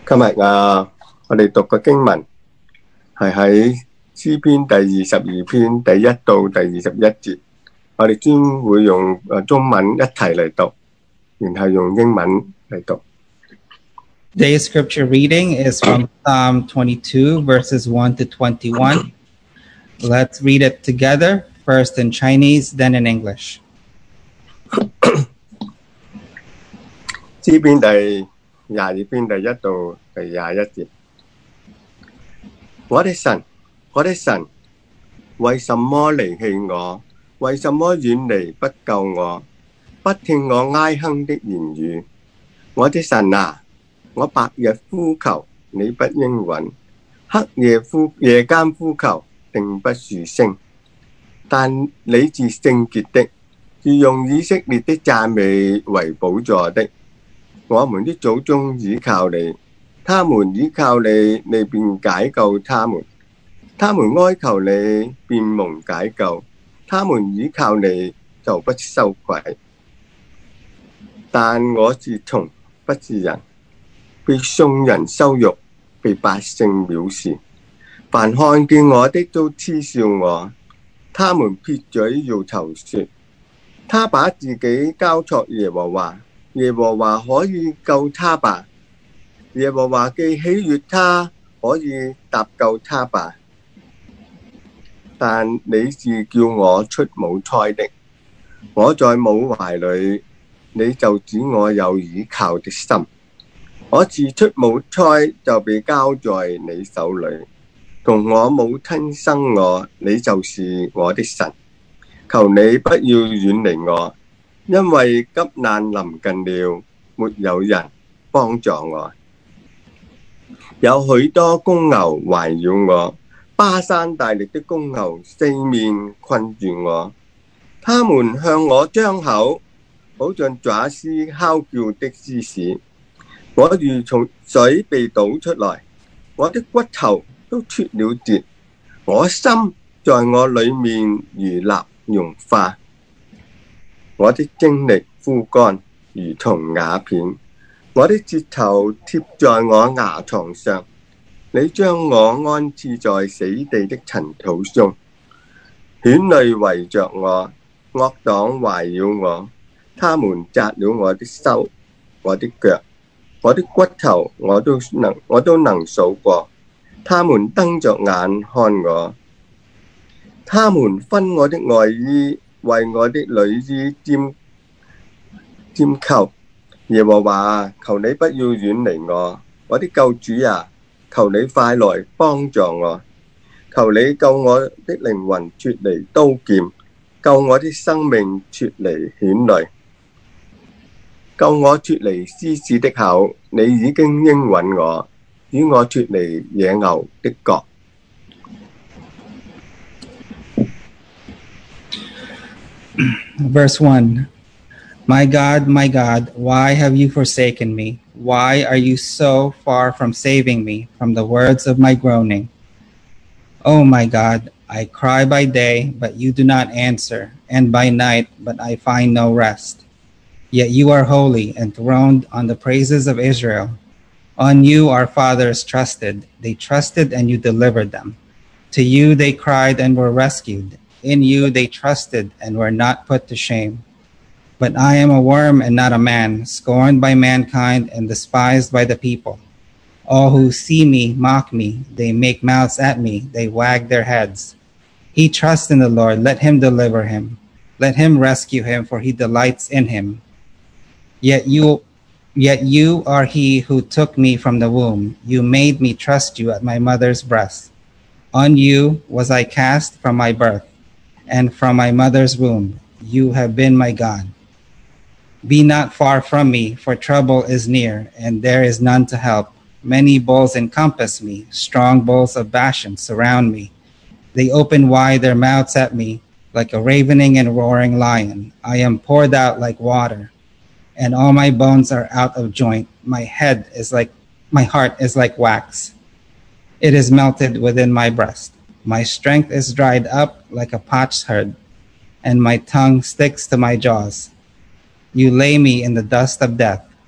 今日我哋讀嘅經文係喺詩篇第22篇第1到第21節，我哋專會用中文一齊嚟讀，然後用英文嚟讀。 Today's scripture reading is from Psalm 22, verses 1 to 21. Let's read it together, first in Chinese, then in English. 詩篇第22篇第1到第21節。我的神，我的神，為什麼離棄我？為什麼遠離不救我？不聽我哀哼的言語。我的神啊，我白日呼求，你不應允；夜間呼求，定不說聲。但你是聖潔的，是用以色列的讚美為寶座的。我們的祖宗倚靠你，他們倚靠你，你便解救他們；他們哀求你，便蒙解救；他們倚靠你，就不羞愧。但我是蟲，不是人，被眾人羞辱，被百姓藐視。凡看見我的都嗤笑我，他們撇嘴搖頭說：他把自己交託耶和華，耶和華可以救他吧？耶和華既喜悅他，可以搭救他吧？但你是叫我出母胎的，我在母懷裏，你就指我有倚靠的心。我自出母胎就被交在你手裏，同我母親生我，你就是我的神。求你不要遠離我，因為急難臨近了，沒有人幫助我。有許多公牛環繞我，巴山大力的公牛四面困住我，他們向我張口，好像爪嘶哮叫的獅子。我如從水被倒出來，我的骨頭都脫了節，我心在我裏面如蠟融化，我的精力枯乾如同瓦片，我的舌頭貼在我牙床上。你將我安置在死地的塵土中，犬類圍着我，惡黨環繞我，他們扎了我的手，我的腳，我的骨頭我都能數過，他們瞪着眼看我，他們分我的外衣，為我的裡衣拈鬮。耶和華，求你不要遠離我，我的救主啊，求你快來幫助我，求你救我的靈魂脫離刀劍，救我的生命脫離犬類，救我脫離獅子的口。你已經應允我，與我脫離野牛的角。 Verse 1. My God, why have you forsaken me? Why are you so far from saving me from the words of my groaning? Oh my God, I cry by day, but you do not answer, and by night, but I find no rest. Yet you are holy, enthroned on the praises of Israel. On you our fathers trusted. They trusted and you delivered them. To you they cried and were rescued. In you they trusted and were not put to shame. But I am a worm and not a man, scorned by mankind and despised by the people. All who see me mock me. They make mouths at me. They wag their heads. He trusts in the Lord. Let him deliver him. Let him rescue him, for he delights in him. Yet you are he who took me from the womb. You made me trust you at my mother's breast. On you was I cast from my birth, and from my mother's womb. You have been my God. Be not far from me, for trouble is near, and there is none to help. Many bulls encompass me. Strong bulls of Bashan surround me. They open wide their mouths at me, like a ravening and roaring lion. I am poured out like water, and all my bones are out of joint. My heart is like wax. It is melted within my breast. My strength is dried up like a potsherd, and my tongue sticks to my jaws. You lay me in the dust of death.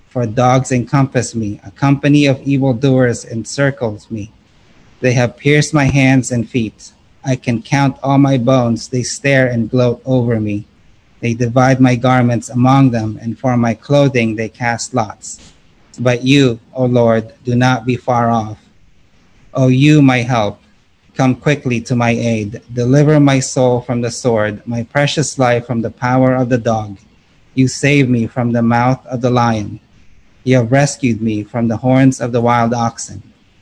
for dogs encompass me. A company of evildoers encircles me. They have pierced my hands and feet. I can count all my bones. They stare and gloat over me. They divide my garments among them, and for my clothing they cast lots. But you, O Lord, do not be far off. O you, my help, come quickly to my aid. Deliver my soul from the sword, my precious life from the power of the dog. You save me from the mouth of the lion. You have rescued me from the horns of the wild oxen.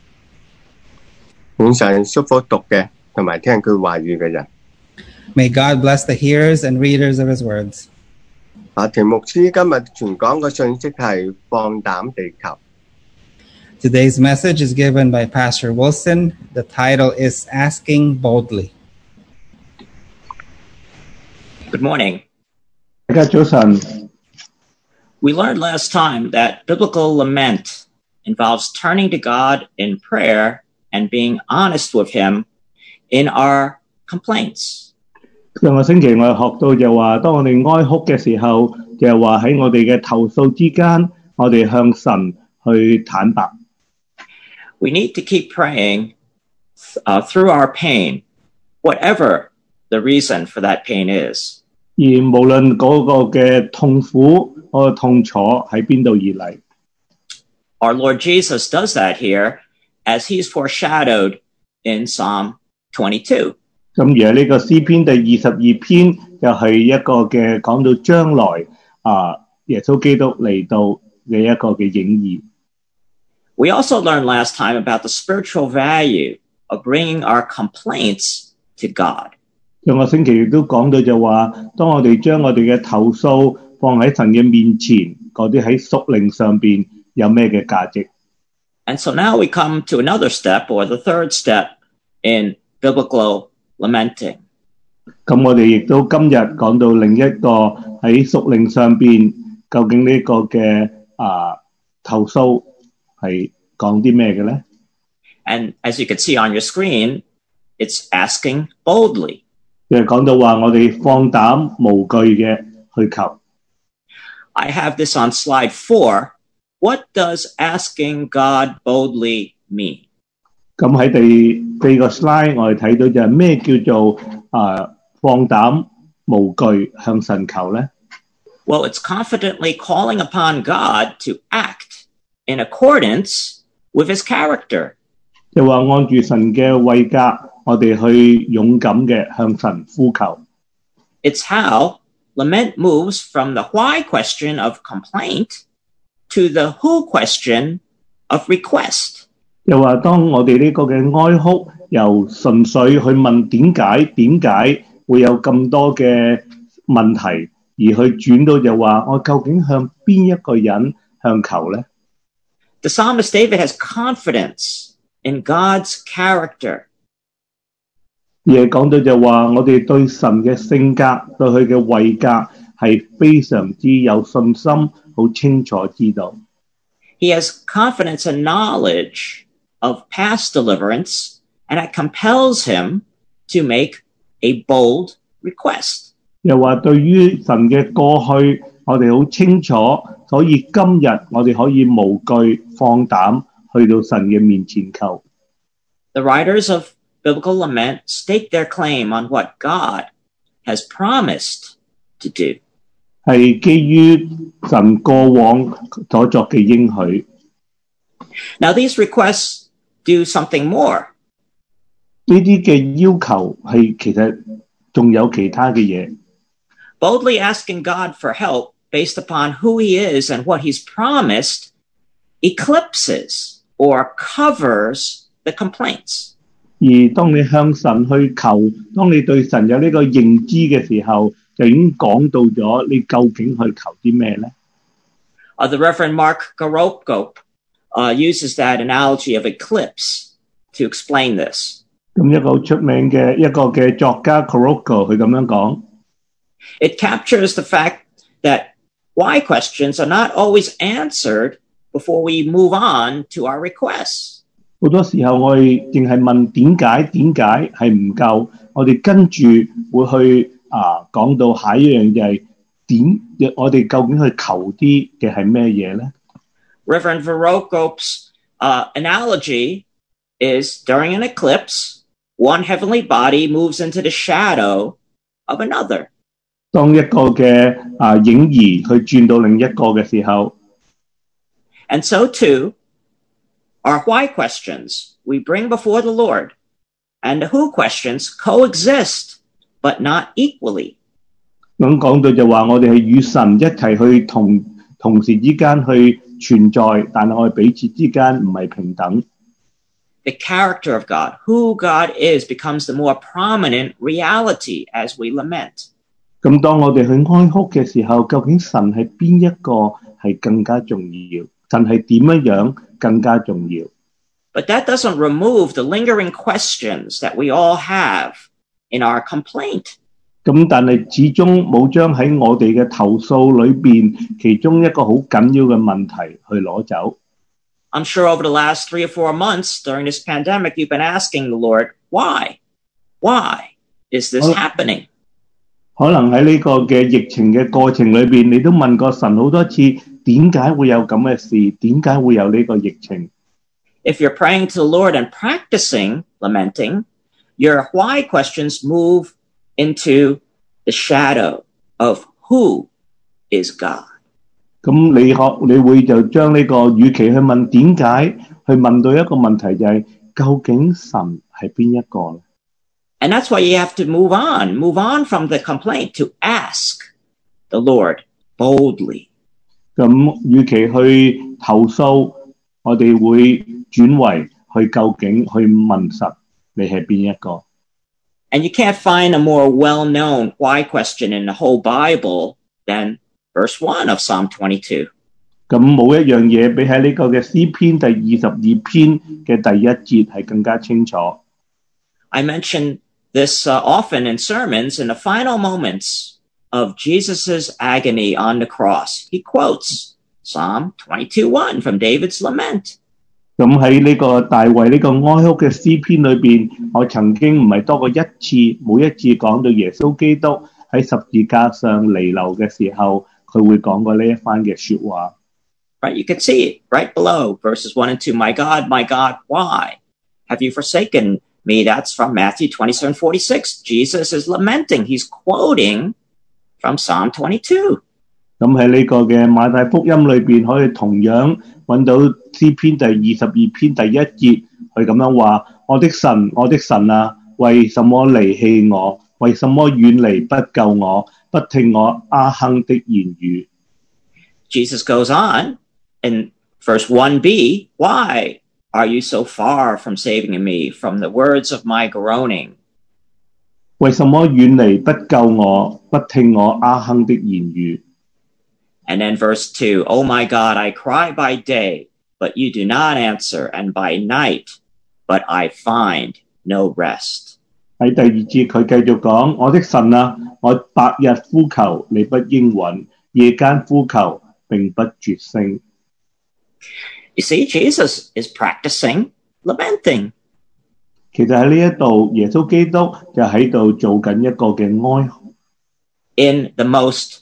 願神祝福讀嘅同埋聽佢話語嘅人。 May God bless the hearers and readers of his words. 田牧師今日傳講嘅信息係放膽地求。 Today's message is given by Pastor Wilson. The title is Asking Boldly. Good morning. 大家早晨。 We learned last time that biblical lament involves turning to God in prayer and being honest with him in our complaints. 上個星期我哋學到就話，當我哋哀哭嘅時候，就係話喺我哋嘅投訴之間，我哋向神去坦白。 We need to keep praying through our pain, whatever the reason for that pain is. 而無論嗰個嘅痛苦、嗰個痛楚喺邊度而嚟， Our Lord Jesus does that here as he's foreshadowed in Psalm 22. 咁而喺呢個詩篇第22篇，就係一個嘅講到將來耶穌基督嚟到嘅一個嘅影義。 We also learned last time about the spiritual value of bringing our complaints to God. 上個星期亦都講到就話，當我哋將我哋嘅投訴放喺神嘅面前，嗰啲喺屬靈上邊有咩嘅價值？ And so now we come to another step, or the third step in biblical lamenting. 咁我哋亦都今日講到另一個喺屬靈上邊，究竟呢個嘅投訴係講啲咩嘅咧？ And as you can see on your screen, it's asking boldly. 就係講到話我哋放膽無懼嘅去求。 I have this on slide 4. What does asking God boldly mean? 咁喺第4個 slide 我哋睇到就係咩叫做放膽無懼向神求咧？ Well, it's confidently calling upon God to act in accordance with his character. 就話按住神嘅位格，我哋去勇敢嘅向神呼求。 It's how lament moves from the why question of complaint to the who question of request. 又話當我哋呢個嘅哀哭由純粹去問點解會有咁多嘅問題，而去轉到就話我究竟向邊一個人向求呢？ The psalmist David has confidence in God's character. 而係講到就話我哋對神嘅性格、對佢嘅位格係非常之有信心，好清楚知道。 He has confidence and knowledge of past deliverance, and it compels him to make a bold request. 又話對於神嘅過去，我哋好清楚，所以今日我哋可以無懼放膽去到神嘅面前求。 The writers of biblical lament stake their claim on what God has promised to do. 係基於神過往所作嘅應許。 Now, these requests do something more. 呢啲嘅要求係其實仲有其他嘅嘢。 Boldly asking God for help based upon who he is and what he's promised eclipses or covers the complaints. 而當你向神去求，當你對神有呢個認知嘅時候，就已經講到咗你究竟去求啲咩咧？ The Reverend Mark Garoppko uses that analogy of eclipse to explain this. 咁一個好出名嘅一個嘅作家 Garoppko 佢咁樣講。 It captures the fact that why questions are not always answered before we move on to our requests. 好多時候我哋淨係問點解係唔夠，我哋跟住會去講到下一樣就係我哋究竟去求啲嘅係咩嘢咧？ Reverend Verokop's analogy is during an eclipse, one heavenly body moves into the shadow of another. 當一個嘅影兒去轉到另一個嘅時候， And so too, our why questions we bring before the Lord and the who questions coexist, but not equally. 咁講到就話我哋係與神一齊去同時之間去存在，但係我哋彼此之間唔係平等。 The character of God, who God is, becomes the more prominent reality as we lament. 咁當我哋去哀哭嘅時候，究竟神係邊一個係更加重要？神係點樣更加重要？ But that doesn't remove the lingering questions that we all have in our complaint. 咁但係始終冇將喺我哋嘅投訴裏邊其中一個好緊要嘅問題去攞走。 I'm sure over the last 3 or 4 months during this pandemic, you've been asking the Lord, why? Why is this happening? 可能喺呢個嘅疫情嘅過程裏邊，你都問過神好多次，點解會有咁嘅事？點解會有呢個疫情？ If you're praying to the Lord and practicing lamenting, your why questions move into the shadow of who is God. 咁你會就將呢個與其去問點解，去問到一個問題就係、究竟神係邊一個呢？ And that's why you have to move on from the complaint to ask the Lord boldly. 咁與其去投訴，我哋會轉為去究竟去問神，你係邊一個？ And you can't find a more well-known why question in the whole Bible than verse 1 of Psalm 22. 咁冇一樣嘢比喺呢個嘅詩篇第22篇嘅第一節係更加清楚。 I mention this often in sermons. In the final moments of Jesus' agony on the cross, he quotes Psalm 22:1 from David's lament. 咁喺呢個大衛呢個哀哭嘅詩篇裏邊，我曾經唔係多過一次，每一次講到耶穌基督喺十字架上彌留嘅時候，佢會講過呢一番嘅說話。 Right, you can see it right below verses 1 and 2. My God, why have you forsaken me? That's from Matthew 27:46. Jesus is lamenting. He's quoting from Psalm 22. 咁喺呢個嘅馬太福音裏邊，可以同樣揾到詩篇第22篇第一節，佢咁樣話：我的神啊，為什麼離棄我？為什麼遠離不救我？不聽我阿亨的言語。 Jesus goes on in verse 1b, why are you so far from saving me from the words of my groaning? 為什麼遠離不救我？不聽我阿亨的言語。 And then verse 2, oh my God, I cry by day, but you do not answer, and by night, but I find no rest. 喺第二節佢繼續講：我的神啊，我白日呼求，你不應允；夜間呼求，並不絕聲。 You see, Jesus is practicing lamenting. 其實喺呢一度，耶穌基督就喺度做緊一個嘅哀哭。 In the most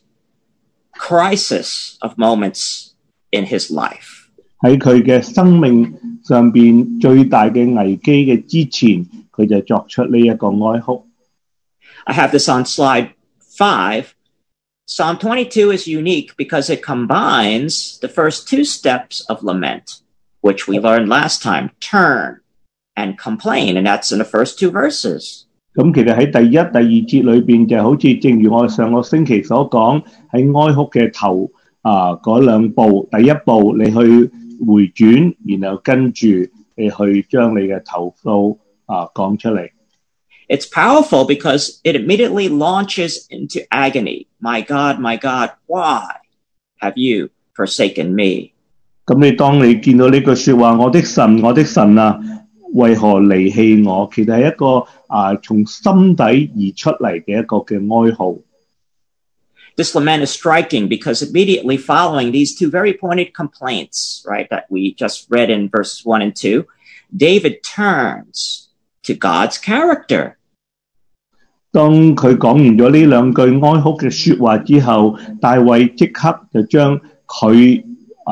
crisis of moments in his life. 喺佢嘅生命上邊最大嘅危機嘅之前，佢就作出呢一個哀哭。 I have this on slide 5. Psalm 22 is unique because it combines the first 2 steps of lament, which we learned last time, turn and complain, and that's in the first 2 verses. 咁其實喺第一、第二節裏邊就好似正如我上個星期所講，喺哀哭嘅頭嗰兩步，第一步你去回轉，然後跟住你去將你嘅投訴講出嚟。 It's powerful because it immediately launches into agony. My God, why have you forsaken me? 咁當你見到呢句說話，我的神啊，為何離棄我？其實係一個從心底而出嚟嘅一個嘅哀號。 This lament is striking because immediately following these 2 very pointed complaints, right, that we just read in verses 1 and 2, David turns to God's character. 當佢講完咗呢兩句哀哭嘅說話之後，大衛即刻就將佢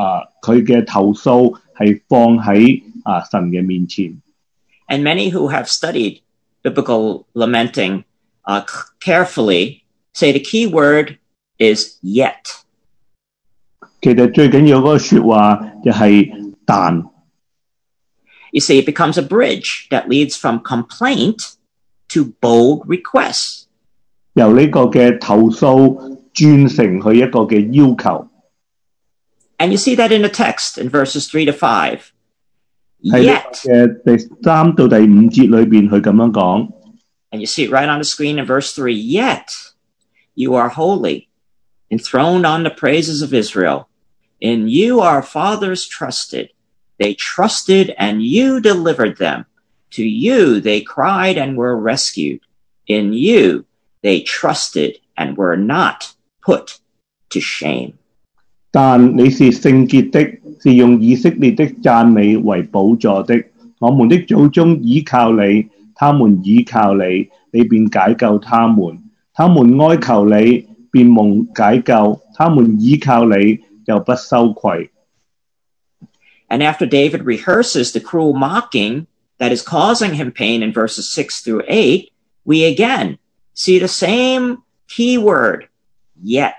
佢嘅投訴係放喺神嘅面前。 And many who have studied biblical lamenting carefully say the key word is yet. 其實最緊要嗰個說話就係但。 You see, it becomes a bridge that leads from complaint to bold request. 由呢個嘅投訴轉成佢一個嘅要求。 And you see that in the text in verses 3 to 5. 喺呢 Yet, 嘅第3到第5節裏邊，佢咁樣講。 and you see it right on the screen in verse 3, yet you are holy, enthroned on the praises of Israel. In you our fathers trusted. They trusted and you delivered them. To you they cried and were rescued. In you they trusted and were not put to shame. 但你是聖潔的，是用以色列的讚美為寶座的。我們的祖宗倚靠你，他們倚靠你，你便解救他們。他們哀求你，便蒙解救；他們倚靠你，就不羞愧。 And after David rehearses the cruel mocking that is causing him pain in verses 6 through 8, we again see the same key word, yet.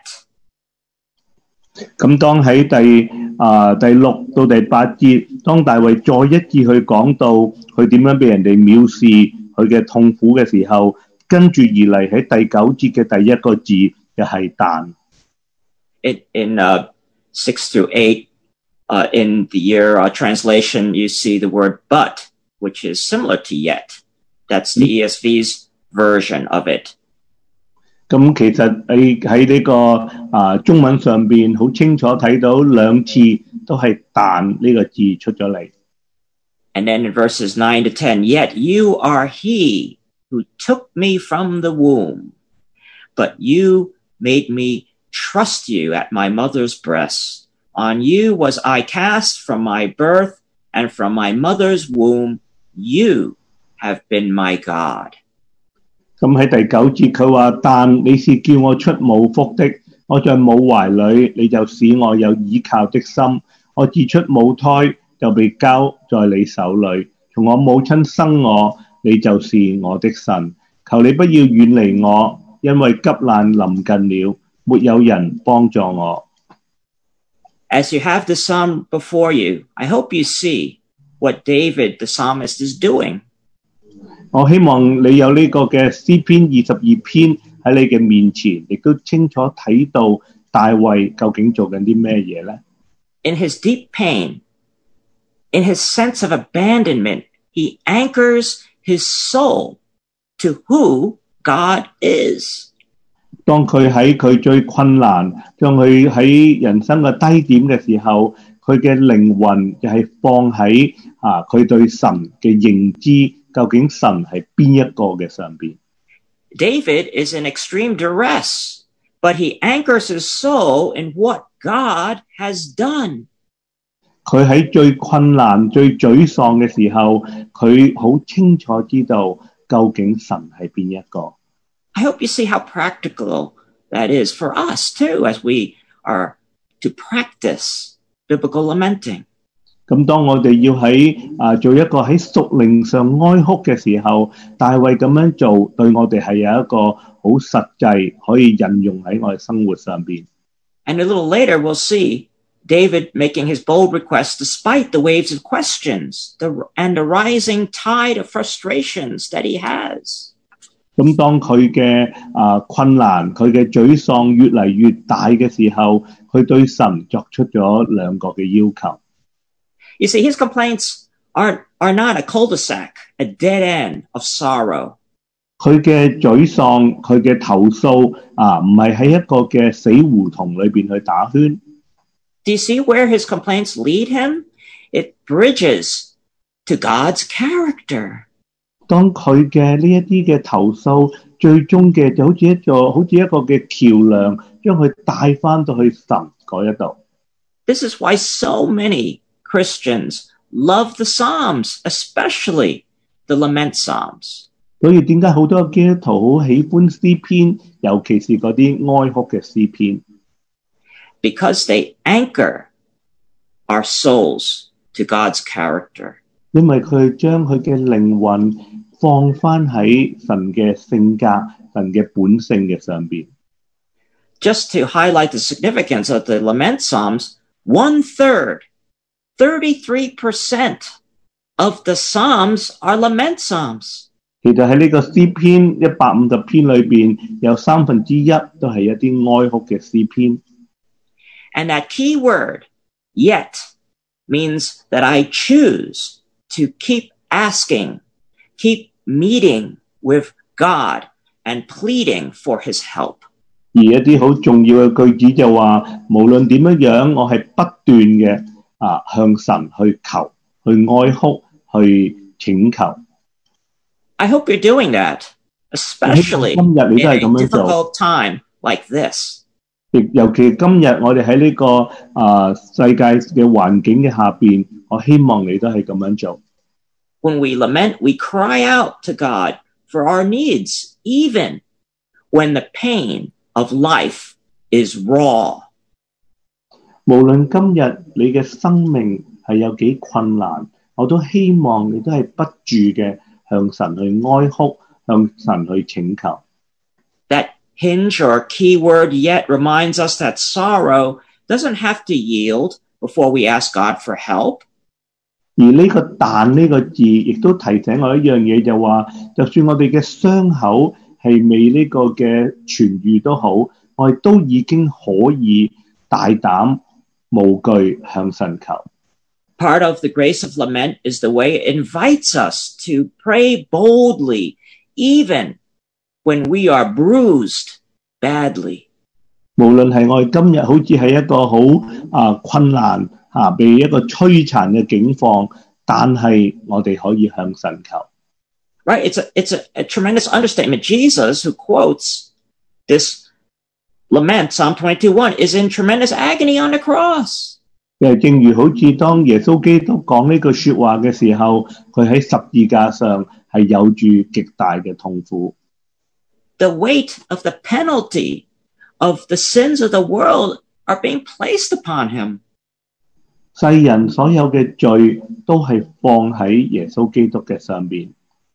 咁當喺第6到第8節，當大衛再一次去講到佢點樣被人哋藐視，佢嘅痛苦嘅時候，跟住而嚟喺第9節嘅第一個字就係但。 In 6 through 8, in the year translation, you see the word but, which is similar to yet. That's the ESV's version of it. 咁其實喺呢個中文上邊好清楚睇到兩次都係但呢個字出咗嚟。 And then in verses 9 to 10, yet you are he who took me from the womb, but you made me trust you at my mother's breast. On you was I cast from my birth, and from my mother's womb, you have been my God. 咁喺第9節佢話，但你是叫我出母腹的，我在母懷裏，你就使我有倚靠的心。我自出母胎就被交在你手裏，從我母親生我，你就是我的神。求你不要遠離我，因為急難臨近了，沒有人幫助我。 As you have the psalm before you, I hope you see what David, the psalmist, is doing. 我希望你有呢個嘅詩篇22篇喺你嘅面前，亦都清楚睇到大衛究竟做緊啲咩嘢呢？ In his deep pain, in his sense of abandonment, he anchors his soul to who God is. 當佢喺佢最困難，當佢喺人生嘅低點嘅時候，佢嘅靈魂就係放喺佢對神嘅認知，究竟神係邊一個嘅上邊。 David is in extreme duress, but he anchors his soul in what God has done. 佢喺最困難、最沮喪嘅時候，佢好清楚知道究竟神係邊一個。 I hope you see how practical that is for us too, as we are to practice biblical lamenting. 咁當我哋要喺做一個喺屬靈上哀哭嘅時候，大衛咁樣做，對我哋係有一個好實際可以引用喺我哋生活上邊。 And a little later, we'll see David making his bold request despite the waves of questions and the rising tide of frustrations that he has. 咁當佢嘅困難、佢嘅沮喪越嚟越大嘅時候，佢對神作出咗兩個嘅要求。 You see, his complaints are not a cul-de-sac, a dead end of sorrow. 佢嘅沮喪、佢嘅投訴唔係喺一個嘅死胡同裏邊去打圈。 Do you see where his complaints lead him? It bridges to God's character. 當佢嘅呢一啲嘅投訴，最終嘅就好似一個嘅橋樑，將佢帶翻到去神嗰一度。 This is why so many Christians love the Psalms, especially the lament Psalms. 所以點解好多基督徒好喜歡詩篇，尤其是嗰啲哀哭嘅詩篇？ Because they anchor our souls to God's character. 因為佢將佢嘅靈魂放返喺神嘅性格、神嘅本性嘅上邊。 Just to highlight the significance of the lament psalms, 1/3, 33% of the psalms are lament psalms. 其實喺呢個詩篇150篇裏邊，有1/3都係一啲哀哭嘅詩篇。 And that key word, yet, means that I choose to keep asking, keep meeting with God and pleading for his help. 而一啲好重要嘅句子就話，無論點樣，我係不斷嘅向神去求、去哀哭、去請求。 I hope you're doing that, especially 今日你都係 in 咁 a 樣做。 difficult time like this. 尤其今日我哋喺呢個世界嘅環境嘅下邊，我希望你都係咁樣做。 When we lament, we cry out to God for our needs, even when the pain of life is raw. 無論今日你嘅生命係有幾困難，我都希望你都係不住嘅向神去哀哭，向神去請求。 That hinge or keyword yet reminds us that sorrow doesn't have to yield before we ask God for help. 而呢個但呢個字，亦都提醒我一樣嘢，就話，就算我哋嘅傷口係未呢個嘅痊愈都好，我哋都已經可以大膽無懼向神求。 Part of the grace of lament is the way it invites us to pray boldly, even when we are bruised badly. 無論係我哋今日好似係一個好困難被一個摧殘嘅境況，但係我哋可以向神求。 Right? It's a tremendous understatement. Jesus, who quotes this lament, Psalm 22:1, is in tremendous agony on the cross. 正如好似當耶穌基督講呢句說話嘅時候，佢喺十字架上係有住極大嘅痛苦。 The weight of the penalty of the sins of the world are being placed upon him. 世人所有嘅罪都係放喺耶穌基督嘅上邊。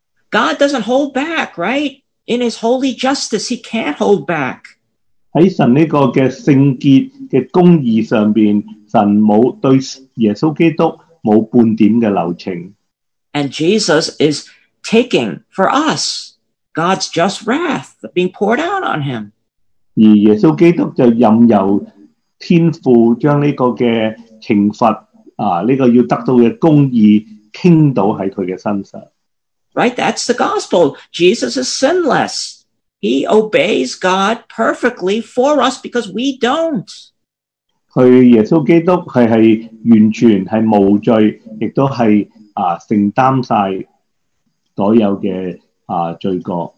God doesn't hold back, right? In his holy justice, he can't hold back. 喺神呢個嘅聖潔嘅公義上邊，神冇對耶穌基督冇半點嘅留情。 And Jesus is taking for us God's just wrath being poured out on him. 而耶穌基督就任由天父將呢個嘅懲罰呢個要得到嘅公義傾倒喺佢嘅身上。 Right? That's the gospel. Jesus is sinless. He obeys God perfectly for us because we don't. 佢耶穌基督係完全係無罪，亦都係承擔晒所有嘅罪過。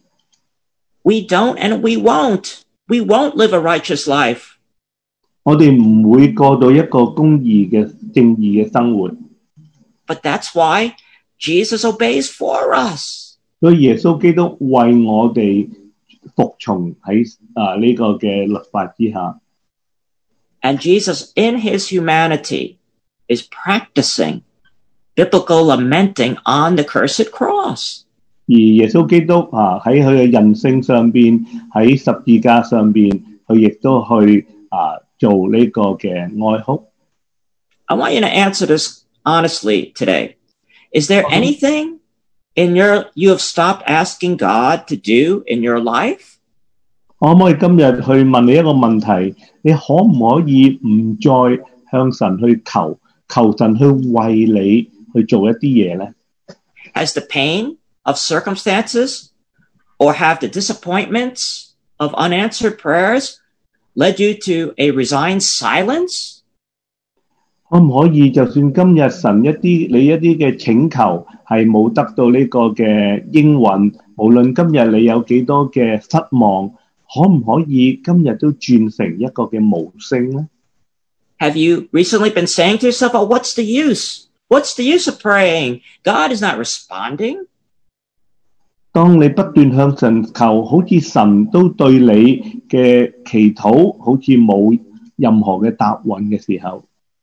We don't and we won't. We won't live a righteous life. 我哋唔會過到一個公義嘅正義嘅生活。 But that's why Jesus obeys for us. 所以耶穌基督為我哋服從喺呢個嘅律法之下。 And Jesus, in his humanity, is practicing biblical lamenting on the cursed cross. 而耶穌基督喺佢嘅人性上邊，喺十字架上邊，佢亦都去做呢個嘅哀哭。 I want you to answer this honestly today. Is there anything you have stopped asking God to do in your life? 可唔可以今日去問你一個問題？你可唔可以唔再向神去求神去為你去做一啲嘢咧？ Has the pain of circumstances or have the disappointments of unanswered prayers led you to a resigned silence? 可唔可以就算今日神你一啲嘅請求係冇得到呢個嘅應允，無論今日你有幾多嘅失望，可唔可以今日都轉成一個嘅無聲咧？ Have you recently been saying to yourself, oh, what's the use? What's the use of praying? God is not responding. 當你不斷向神求，好似神都對你嘅祈禱好似冇任何嘅答允嘅時候。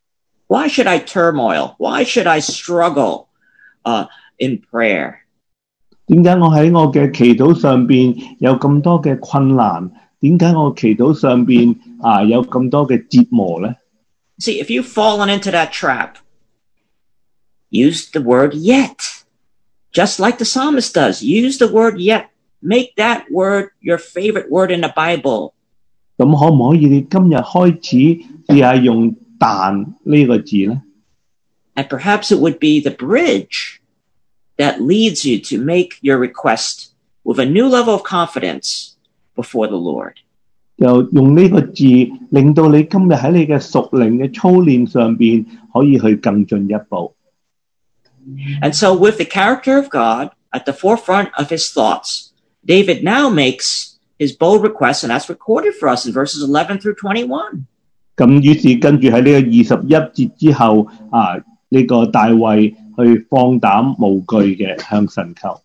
Why should I turmoil? Why should I struggle in prayer? 點解我喺我嘅祈禱上邊有咁多嘅困難？點解我祈禱上邊有咁多嘅折磨呢？ See, if you've fallen into that trap, use the word yet. Just like the psalmist does. Use the word yet. Make that word your favorite word in the Bible. 咁可唔可以你今日開始試下用但呢個字呢？ And perhaps it would be the bridge that leads you to make your request with a new level of confidence before the Lord. 就用呢個字令到你今日喺你嘅屬靈嘅操練上邊可以去更進一步。 And so with the character of God at the forefront of his thoughts, David now makes his bold request, and that's recorded for us in verses 11 through 21. 咁於是跟住喺呢個21節之後呢個大衛去放膽無懼嘅向神求。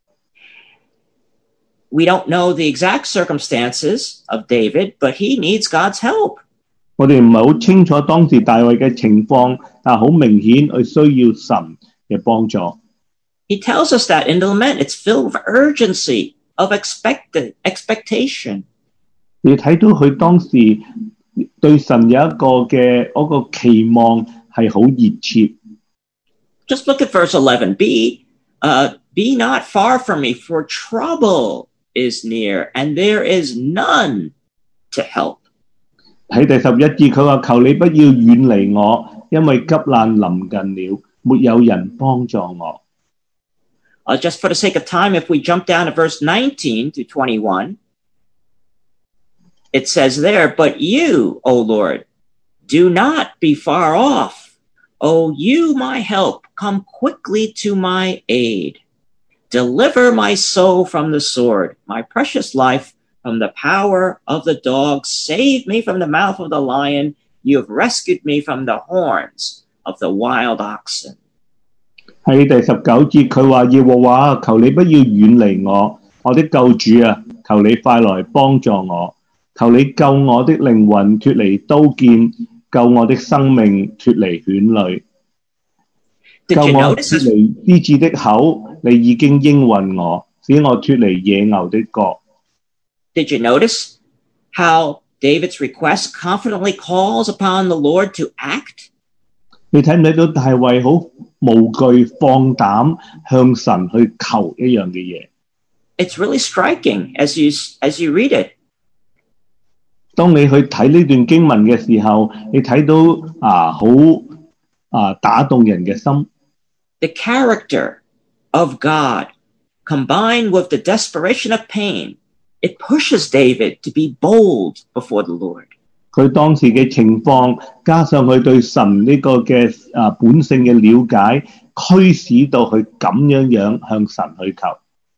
We don't know the exact circumstances of David, but he needs God's help. 我哋唔係好清楚當時大衛嘅情況，但係好明顯佢需要神嘅幫助。 He tells us that in the lament, it's filled with urgency of expectation. 你睇到佢當時對神有一個嘅嗰個期望係好熱切。 Just look at verse 11. Be not far from me, for trouble is near, and there is none to help. 喺第11節佢話求你不要遠離我，因為急難臨近了，沒有人幫助我。 Just for the sake of time, if we jump down to verse 19 to 21, it says there, but you, O Lord, do not be far off. O you, my help, come quickly to my aid. Deliver my soul from the sword, my precious life from the power of the dog. Save me from the mouth of the lion. You have rescued me from the horns of the wild oxen. 喺第19節佢話耶和華求你不要遠離我，我的救主啊，求你快來幫助我，求你救我的靈魂脱離刀劍，救我的生命脱離犬類，救我脱離獅子的口，你已經應允我，使我脱離野牛的角。 Did you notice how David's request confidently calls upon the Lord to act? 你睇唔睇到大衛好無懼放膽向神去求一樣嘅嘢？ It's really striking as you read it. 當你去睇呢段經文嘅時候，你睇到好打動人嘅心。 The character of God combined with the desperation of pain, it pushes David to be bold before the Lord. 佢當時嘅情況，加上佢對神呢個嘅本性嘅了解，驅使到佢咁樣向神去求。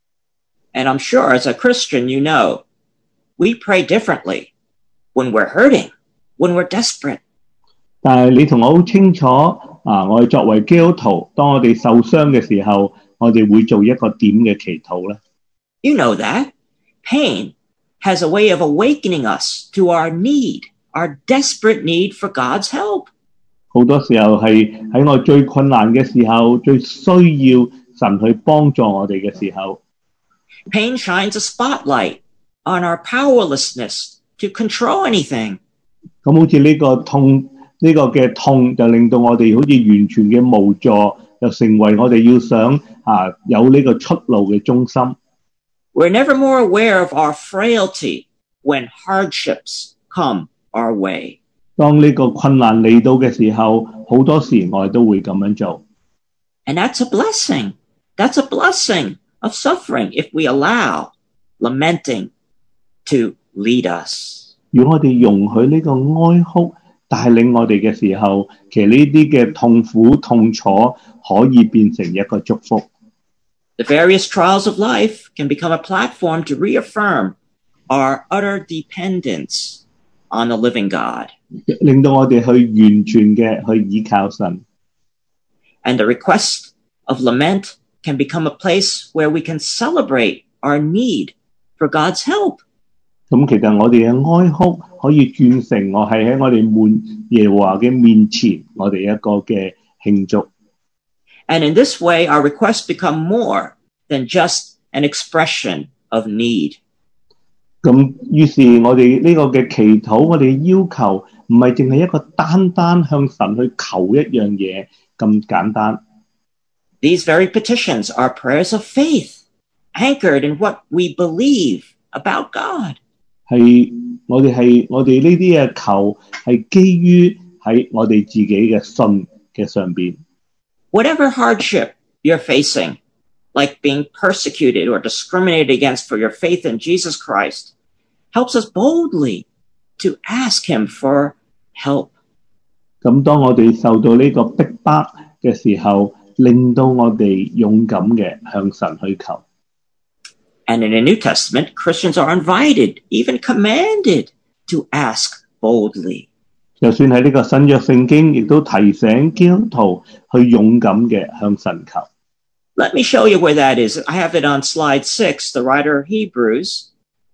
And I'm sure as a Christian, you know, we pray differently when we're hurting, when we're desperate. 但係你同我好清楚我哋作為基督徒，當我哋受傷嘅時候，我哋會做一個點嘅祈禱咧？ You know that pain has a way of awakening us to our need, our desperate need for God's help. 好多時候係喺我最困難嘅時候，最需要神去幫助我哋嘅時候。 Pain shines a spotlight on our powerlessness to control anything. 咁好似呢個痛嘅痛就令到我哋好似完全嘅無助，又成為我哋要想有呢個出路嘅中心。 We're never more aware of our frailty when hardships come our way. 當呢個困難嚟到嘅時候，好多時我哋都會咁樣做。 And that's a blessing. That's a blessing of suffering if we allow lamenting to lead us. 如果我哋容許呢個哀哭帶領我哋嘅時候，其實呢啲嘅痛苦痛楚可以變成一個祝福。 The various trials of life can become a platform to reaffirm our utter dependence on the living God. 令到我哋去完全嘅去依靠神。 And the request of lament can become a place where we can celebrate our need for God's help. 咁其實我哋嘅哀哭可以轉成我係喺我哋耶和華嘅面前，我哋一個嘅慶祝。 And in this way, our requests become more than just an expression of need. 咁於是我哋呢個嘅祈禱，我哋要求唔係淨係一個單單向神去求一樣嘢咁簡單。 These very petitions are prayers of faith, anchored in what we believe about God. 係我哋呢啲嘅求係基於喺我哋自己嘅信嘅上邊。 Whatever hardship you're facing, like being persecuted or discriminated against for your faith in Jesus Christ, helps us boldly to ask him for help. 咁當我哋受到呢個逼迫嘅時候，令到我哋勇敢嘅向神去求。 And in the New Testament, Christians are invited, even commanded, to ask boldly. 就算喺呢個新約聖經，亦都提醒基督徒去勇敢嘅向神求。 Let me show you where that is. I have it on slide 6. The writer of Hebrews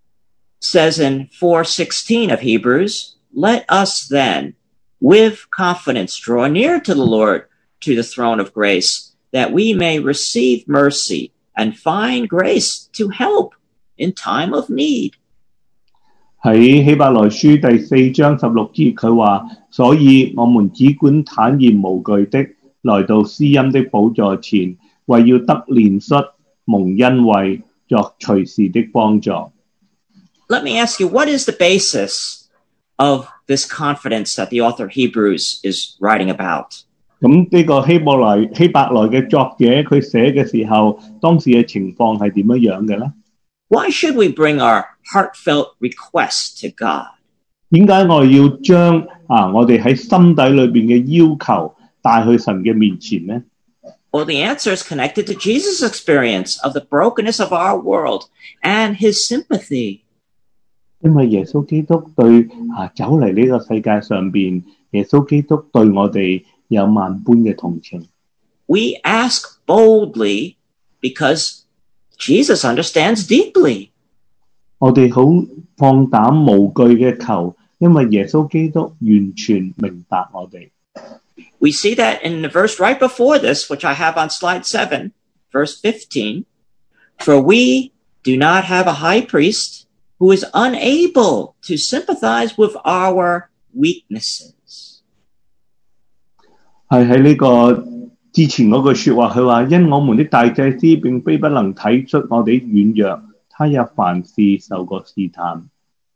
says in 4:16 of Hebrews, "Let us then, with confidence, draw near to the Lord, to the throne of grace, that we may receive mercy and find grace to help in time of need." 喺希伯來書第4章16節，佢話：所以我們只管坦然無懼的來到施恩的寶座前，為要得憐恤、蒙恩惠、作隨時的幫助。 Let me ask you, what is the basis of this confidence that the author of Hebrews is writing about? 咁呢個希伯來嘅作者佢寫嘅時候，當時嘅情況係點樣嘅咧？ Why should we bring our heartfelt requests to God? 點解我哋要將我哋喺心底裏邊嘅要求帶去神嘅面前呢？ Well, the answer is connected to Jesus' experience of the brokenness of our world and his sympathy. 因為耶穌基督對走嚟呢個世界上邊，耶穌基督對我哋有萬般嘅同情。 We ask boldly because Jesus understands deeply. 我哋好放膽無懼嘅求，因為耶穌基督完全明白我哋。 We see that in the verse right before this, which I have on slide 7, verse 15. For we do not have a high priest who is unable to sympathize with our weaknesses. 係喺呢個之前嗰句說話，佢話：因我們的大祭司並非不能睇出我哋軟弱，他也凡事受過試探。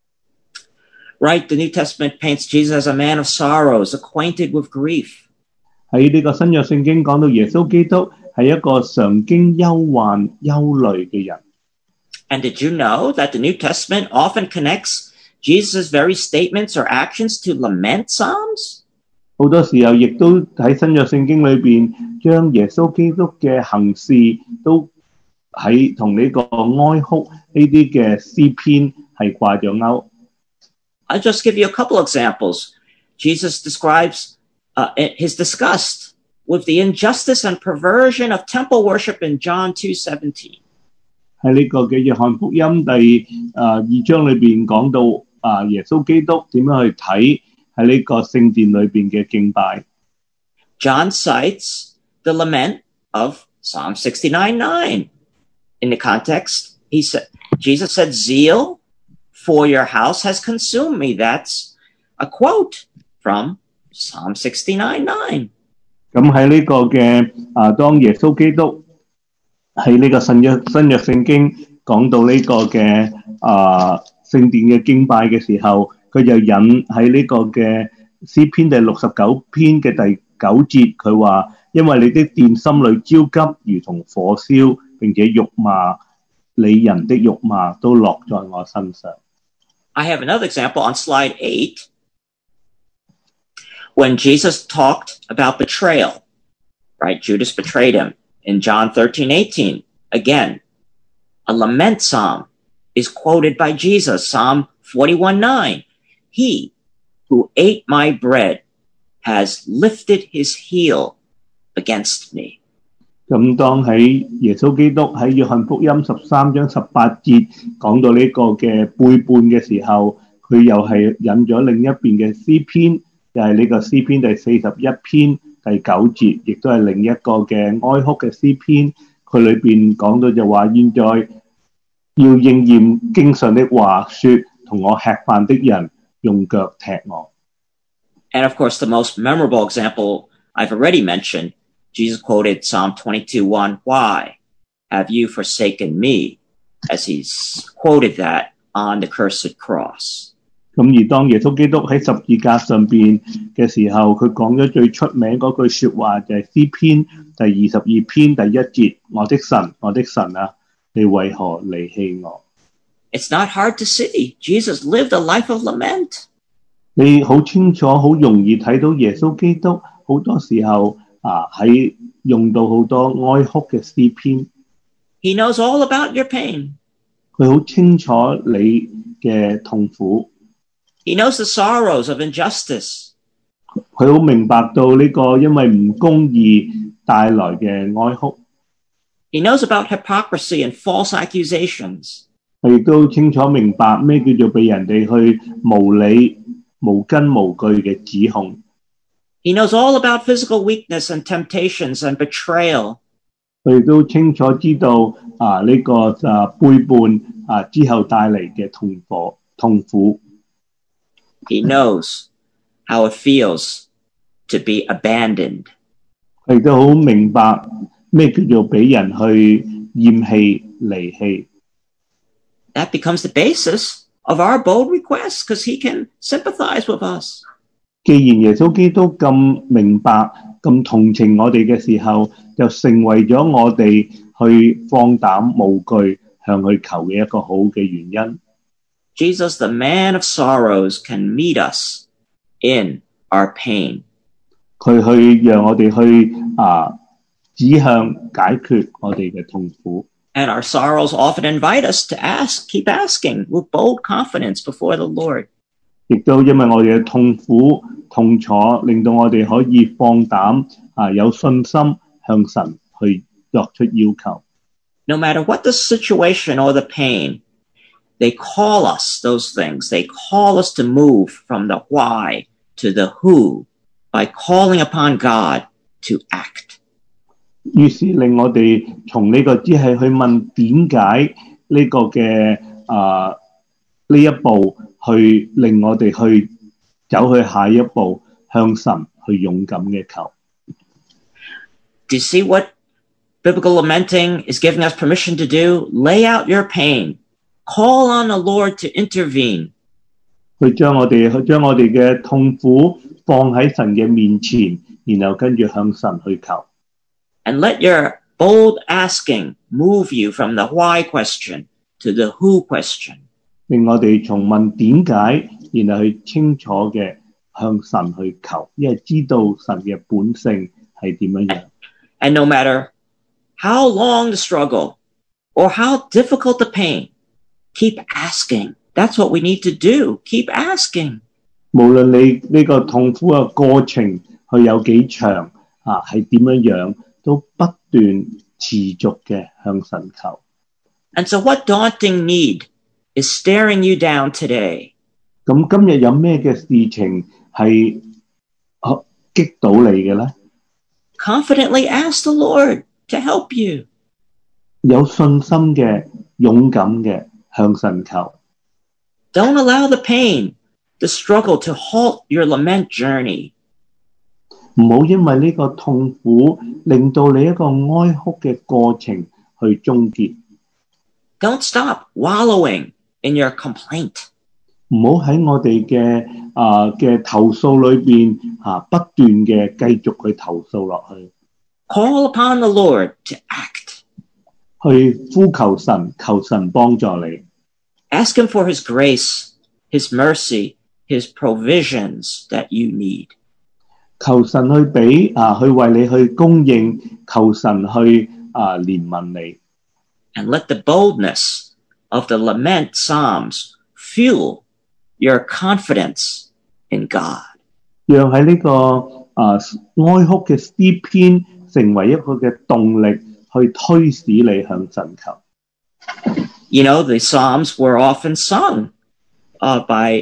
Right, the New Testament paints Jesus as a man of sorrows, acquainted with grief. 喺呢個新約聖經講到耶穌基督係一個常經憂患憂慮嘅人。 And did you know that the New Testament often connects Jesus' very statements or actions to lament psalms? 好多時候亦都喺新約聖經裏邊，將耶穌基督嘅行事都喺同呢個哀哭呢啲嘅詩篇係掛咗鈎。 I'll just give you a couple examples. Jesus describes his disgust with the injustice and perversion of temple worship in John 2:17. 喺呢個嘅約翰福音第2章裏邊講到耶穌基督點樣去睇喺呢個聖殿裏邊嘅敬拜。 John cites the lament of Psalm 69:9. In the context, Jesus said, "Zeal for your house has consumed me." That's a quote from Psalm 69:9. 咁喺呢個嘅當耶穌基督喺呢個新約聖經講到呢個嘅聖殿嘅敬拜嘅時候，佢就引喺呢個嘅詩篇第69篇嘅第9節，佢話：因為你的殿心裏焦急，如同火燒，並且辱罵你人的辱罵都落在我身上。 I have another example on slide 8. When Jesus talked about betrayal, right? Judas betrayed him in John 13:18. Again, a lament psalm is quoted by Jesus, Psalm 41:9. He who ate my bread has lifted his heel against me. 咁當喺耶穌基督喺約翰福音13章18節講到呢個嘅背叛嘅時候， 佢又係引咗另一邊嘅詩篇，又係呢個詩篇第41篇第9節，亦都係另一個嘅哀哭嘅詩篇。佢裏邊講到就話，現在要應驗經上的話，說同我吃飯的人用腳踢我。 And of course, the most memorable example I've already mentioned, Jesus quoted Psalm 22:1, "Why have you forsaken me?" as he's quoted that on the cursed cross. 咁而當耶穌基督喺十字架上邊嘅時候，佢講咗最出名嗰句說話就係詩篇第22篇第1節，我的神啊，你為何離棄我？ It's not hard to see. Jesus lived a life of lament. 你好清楚，好容易睇到耶穌基督好多時候喺用到好多哀哭嘅詩篇。 He knows all about your pain. 佢好清楚你嘅痛苦。 He knows the sorrows of injustice. 佢好明白到呢個因為唔公義帶來嘅哀哭。 He knows about hypocrisy and false accusations. 佢亦都清楚明白咩叫做被人哋去無理、無根無據嘅指控。 He knows all about physical weakness and temptations and betrayal. 佢亦都清楚知道呢個背叛之後帶嚟嘅痛苦。 He knows how it feels to be abandoned. 佢亦都好明白咩叫做俾人去厭棄、離棄。 That becomes the basis of our bold requests because he can sympathize with us. 既然耶穌基督咁明白、咁同情我哋嘅時候，就成為咗我哋去放膽無懼向佢求嘅一個好嘅原因。 Jesus, the man of sorrows, can meet us in our pain. 佢去讓我哋去指向解決我哋嘅痛苦。 And our sorrows often invite us to keep asking with bold confidence before the Lord. 亦都因為我哋嘅痛苦、痛楚，令到我哋可以放膽有信心向神去作出要求。 No matter what the situation or the pain, they call us those things. They call us to move from the why to the who by calling upon God to act. 於是令我哋從呢個只係去問點解呢個嘅呢一步，去令我哋去走去下一步，向神去勇敢嘅求。 Do you see what biblical lamenting is giving us permission to do? Lay out your pain. Call on the Lord to intervene. 去將我哋嘅痛苦放喺神嘅面前，然後跟住向神去求。 And let your bold asking move you from the why question to the who question. 令我哋從問點解，然後去清楚嘅向神去求，因為知道神嘅本性係點樣樣。 And no matter how long the struggle or how difficult the pain, keep asking. That's what we need to do. Keep asking. 無論你呢個痛苦嘅過程去有幾長係點樣樣，都不斷持續嘅向神求。 And so what daunting need is staring you down today? 咁今日有咩嘅事情係擊倒你嘅咧？ Confidently ask the Lord to help you. 有信心嘅、勇敢嘅向神求。 Don't allow the pain, the struggle to halt your lament journey. 唔好因為呢個痛苦令到你一個哀哭嘅過程去終結。 Don't stop wallowing in your complaint. 唔好喺我哋嘅投訴裏邊不斷嘅繼續去投訴落去。 Call upon the Lord to act. 去呼求神，求神幫助你。 Ask him for his grace, his mercy, his provisions that you need. 求神去俾去為你去供應，求神去憐憫你。 And let the boldness of the lament psalms fuel your confidence in God. 讓喺呢個哀哭嘅詩篇成為一個嘅動力，去推使你向神求。 You know, the psalms were often sung by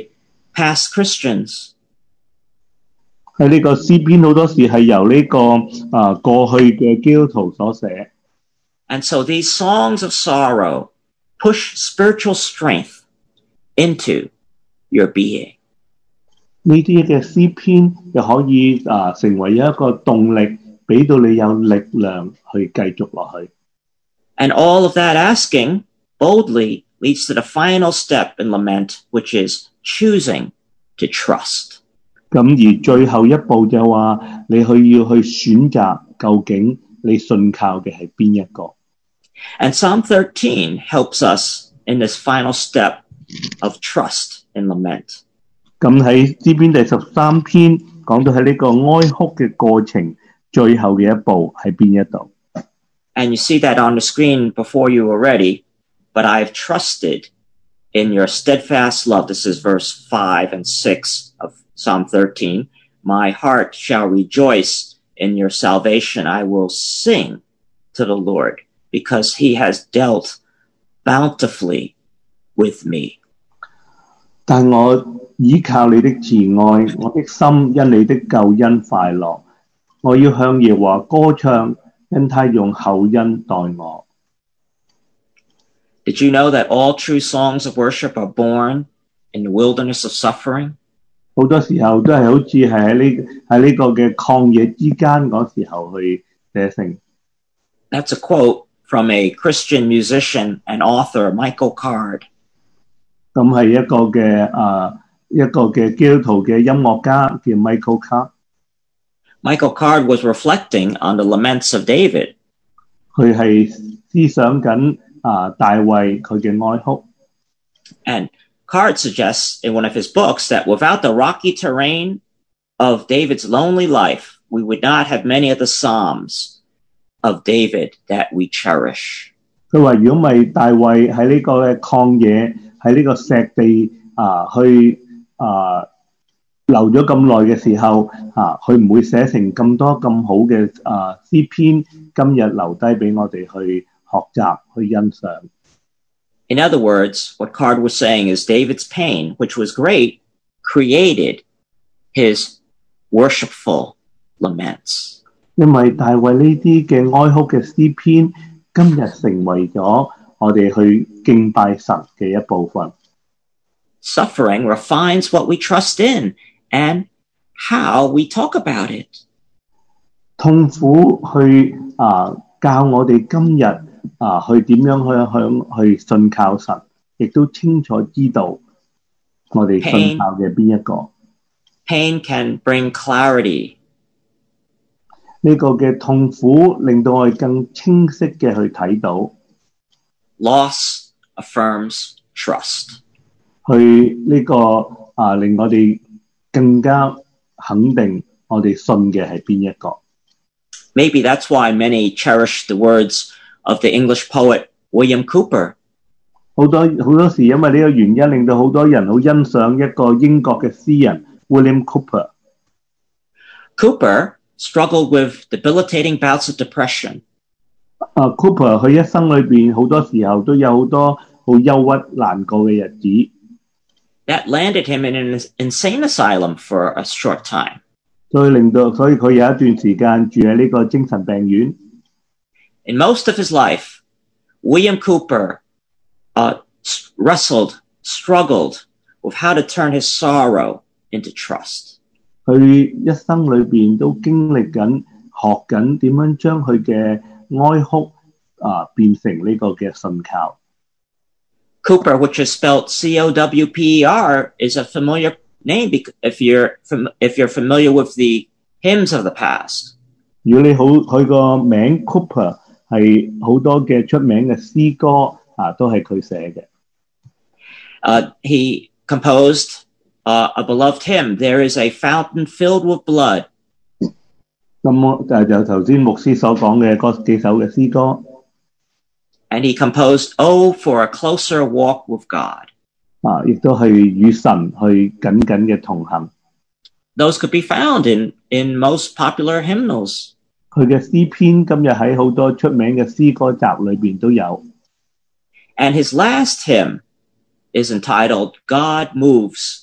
past Christians. 喺呢個詩篇好多時係由呢、過去嘅基督徒所寫， And so these songs of sorrow push spiritual strength into your being. 呢啲嘅詩篇又可以成為一個動力，俾到你有力量去繼續落去。 And all of that asking boldly leads to the final step in lament, which is choosing to trust. 咁而最後一步就話你要去選擇究竟你信靠嘅係邊一個。 And Psalm 13 helps us in this final step of trust in lament. 咁喺詩篇第13篇講到喺呢個哀哭嘅過程，最後嘅一步喺邊一度？ And you see that on the screen before you already, but I've trusted in your steadfast love. This is verse 5 and 6 of Psalm 13. My heart shall rejoice in your salvation. I will sing to the Lord because he has dealt bountifully with me. 但我倚靠你的慈愛，我的心因你的救恩快樂。我要向耶和華歌唱，因他用厚恩待我。 Did you know that all true songs of worship are born in the wilderness of suffering? 好多時候都係好似係喺呢個嘅曠野之間嗰時候去寫成。 That's a quote from a Christian musician and author, Michael Card. 咁係一個嘅基督徒嘅音樂家叫 Michael Card。 Michael Card was reflecting on the laments of David. 佢係思想緊大衛佢嘅哀哭。 And Card suggests in one of his books that without the rocky terrain of David's lonely life, we would not have many of the Psalms of David that we cherish. 佢話如果唔係大衛喺呢個嘅曠野，喺呢個石地去留咗咁耐嘅時候，佢唔會寫成咁多咁好嘅詩篇，今日留低俾我哋去學習去欣賞。 In other words, what Card was saying is David's pain, which was great, created his worshipful laments. 因為大衛呢啲嘅哀哭嘅詩篇，今日成為咗我哋去敬拜神嘅一部分。 Suffering refines what we trust in and how we talk about it. 痛苦去教我哋今日去點樣去信靠神，亦都清楚知道我哋信靠嘅邊一個。 Pain can bring clarity. 呢個嘅痛苦令到我哋更清晰嘅去睇到。 Loss affirms trust. 去呢個令我哋更加肯定我哋信嘅係邊一個。 Maybe that's why many cherish the words of the English poet William Cowper. 好多時因為呢個原因，令到好多人好欣賞一個英國嘅詩人 William Cowper。 Cowper struggled with debilitating bouts of depression. Cowper 佢一生裏邊好多時候都有好多好憂鬱難過嘅日子。 That landed him in an insane asylum for a short time. 所以佢有一段時間住喺呢個精神病院。 In most of his life, William Cowper struggled with how to turn his sorrow into trust. 佢一生裏邊都經歷緊、學緊點樣將佢嘅哀哭變成呢個嘅信靠。 Cowper, which is spelled Cowper, is a familiar name if you're familiar with the hymns of the past. 如果你佢個名 Cowper 係好多嘅出名嘅詩歌都係佢寫嘅。 He composed a beloved hymn, There is a fountain filled with blood. 咁就頭先牧師所講嘅嗰幾首嘅詩歌。 And he composed, Oh, for a closer walk with God. 亦都係與神去緊緊嘅同行。 Those could be found in most popular hymnals. 佢嘅詩篇今日喺好多出名嘅詩歌集裏邊都有。 And his last hymn is entitled God Moves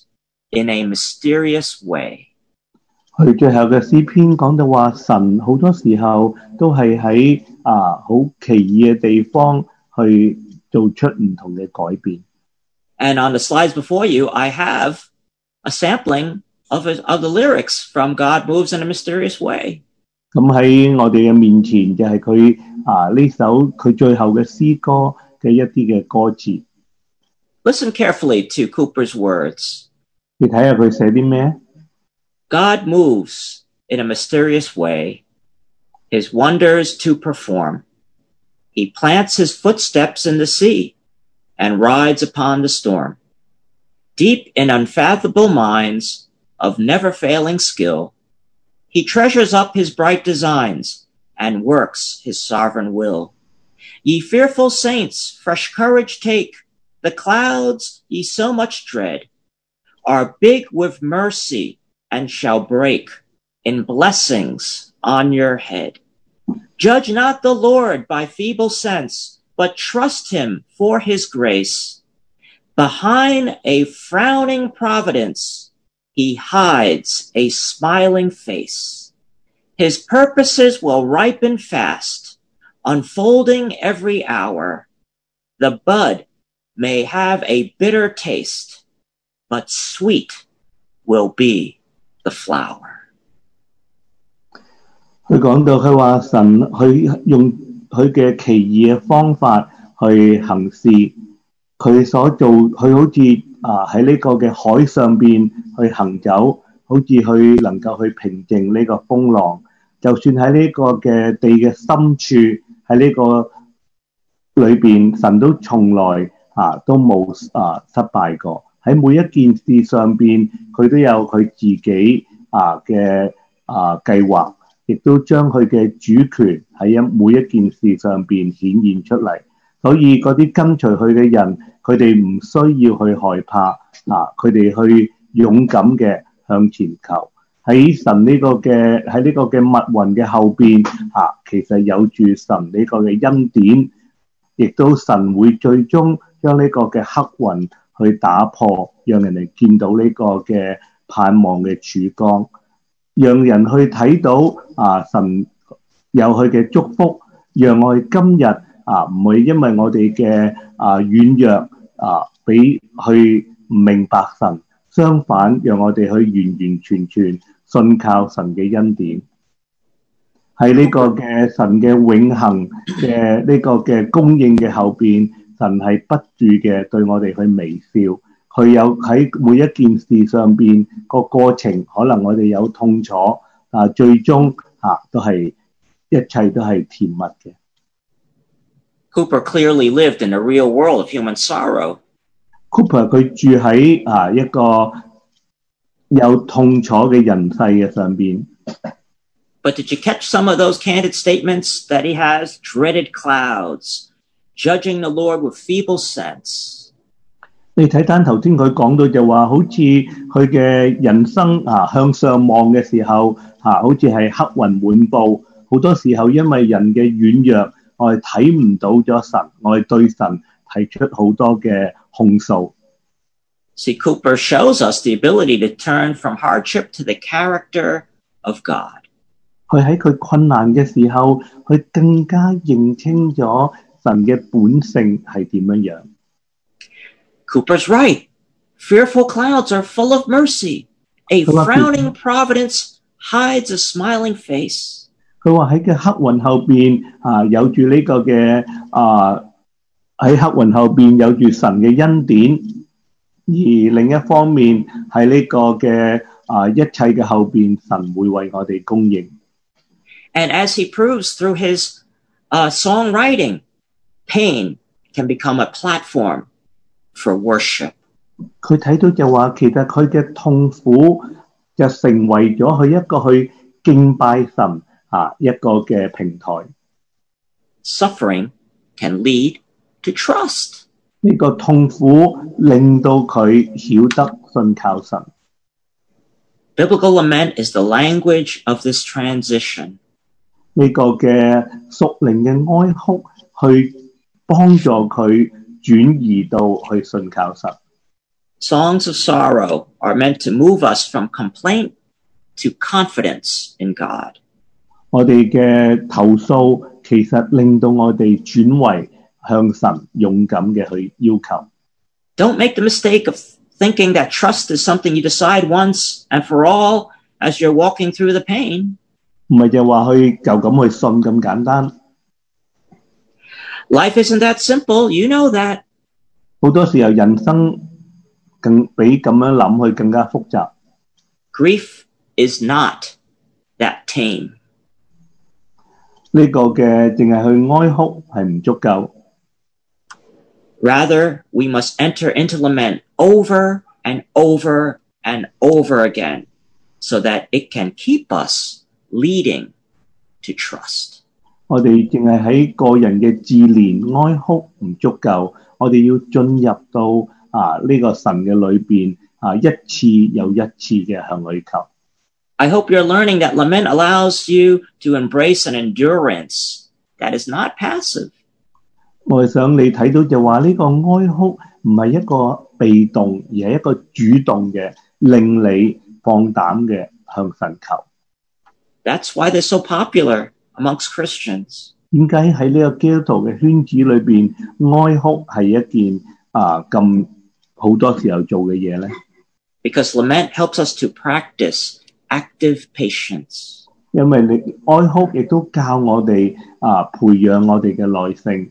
in a mysterious way. 佢最後嘅詩篇講到話，神好多時候都係喺好奇異嘅地方去做出唔同嘅改變。 And on the slides before you, I have a sampling of the lyrics from God Moves in a Mysterious Way. 咁喺我哋嘅面前就係佢呢首佢最後嘅詩歌嘅一啲嘅歌詞。 Listen carefully to Cooper's words. 你睇下佢寫啲咩？ God moves in a mysterious way, his wonders to perform. He plants his footsteps in the sea and rides upon the storm. Deep in unfathomable minds of never-failing skill, he treasures up his bright designs and works his sovereign will. Ye fearful saints, fresh courage take. The clouds ye so much dread are big with mercy and shall break in blessings on your head. Judge not the Lord by feeble sense, but trust him for his grace. Behind a frowning providence, he hides a smiling face. His purposes will ripen fast, unfolding every hour. The bud may have a bitter taste, but sweet will be the flower. 佢講到佢話神去用佢嘅奇異嘅方法去行事，佢所做佢好似喺呢個嘅海上邊去行走，好似去能夠去平靜呢個風浪。就算喺呢個嘅地嘅深處，喺呢個裏邊，神都從來都冇失敗過。喺每一件事上邊，佢都有佢自己嘅計劃，亦都將佢嘅主權喺每一件事上邊顯現出嚟。所以嗰啲跟隨佢嘅人，佢哋唔需要去害怕，佢哋去勇敢嘅向前求。喺神呢個嘅喺呢個嘅密雲嘅後邊，其實有住神呢個嘅恩典，亦都神會最終將呢個嘅黑雲去打破，讓人哋見到呢個嘅盼望嘅曙光，讓人去睇到神有佢嘅祝福，讓我哋今日唔會因為我哋嘅軟弱俾去唔明白神，相反讓我哋去完完全全信靠神嘅恩典。喺呢個嘅神嘅永恆嘅呢個嘅供應嘅後邊，神係不住嘅對我哋去微笑。佢有喺每一件事上邊個過程，可能我哋有痛楚，最終都係一切都係甜蜜嘅。 Cooper clearly lived in a real world of human sorrow. Cooper 佢住喺一個有痛楚嘅人世嘅上邊。 But did you catch some of those candid statements that he has? Dreaded clouds, judging the Lord with feeble sense. 你睇單頭先佢講到就話，好似佢嘅人生向上望嘅時候好似係黑雲滿布。好多時候因為人嘅軟弱，我哋睇唔到咗神，我哋對神提出好多嘅控訴。 See, Cooper shows us the ability to turn from hardship to the character of God. 佢喺佢困難嘅時候，佢更加認清咗神嘅本性係點樣樣。 Cooper's right. Fearful clouds are full of mercy. A frowning providence hides a smiling face. 佢話喺嘅黑雲後邊有住呢個嘅喺黑雲後邊有住神嘅恩典，而另一方面喺呢個嘅一切嘅後邊，神會為我哋供應。 And as he proves through his songwriting, pain can become a platform for worship. 佢睇到就話，其實佢嘅痛苦就成為咗佢一個去敬拜神一個嘅平台。 Suffering can lead to trust. 呢個痛苦令到佢曉得信靠神。 Biblical lament is the language of this transition. 呢個嘅屬靈嘅哀哭，去幫助佢轉移到去信靠神。 Songs of sorrow are meant to move us from complaint to confidence in God. 我哋嘅投訴其實令到我哋轉為向神勇敢嘅去要求。 Don't make the mistake of thinking that trust is something you decide once and for all as you're walking through the pain. 唔係就話就咁去信咁簡單。 Life isn't that simple. You know that. 好多時候人生比咁樣諗去更加複雜。 Grief is not that tame. 呢個嘅淨係去哀哭係唔足夠。 Rather, we must enter into lament over and over and over again so that it can keep us leading to trust. 我哋淨係喺個人嘅自憐哀哭唔足夠，我哋要進入到呢個神嘅裏邊一次又一次嘅向佢求。 I hope you're learning that lament allows you to embrace an endurance that is not passive. 我係想你睇到就話呢個哀哭唔係一個被動，而係一個主動嘅，令你放膽嘅向神求。 That's why they're so popular amongst Christians. 點解喺呢個基督徒嘅圈子裏邊，哀哭係一件咁好多時候做嘅嘢咧？ Because lament helps us to practice active patience. 因為你哀哭亦都教我哋培養我哋嘅耐性。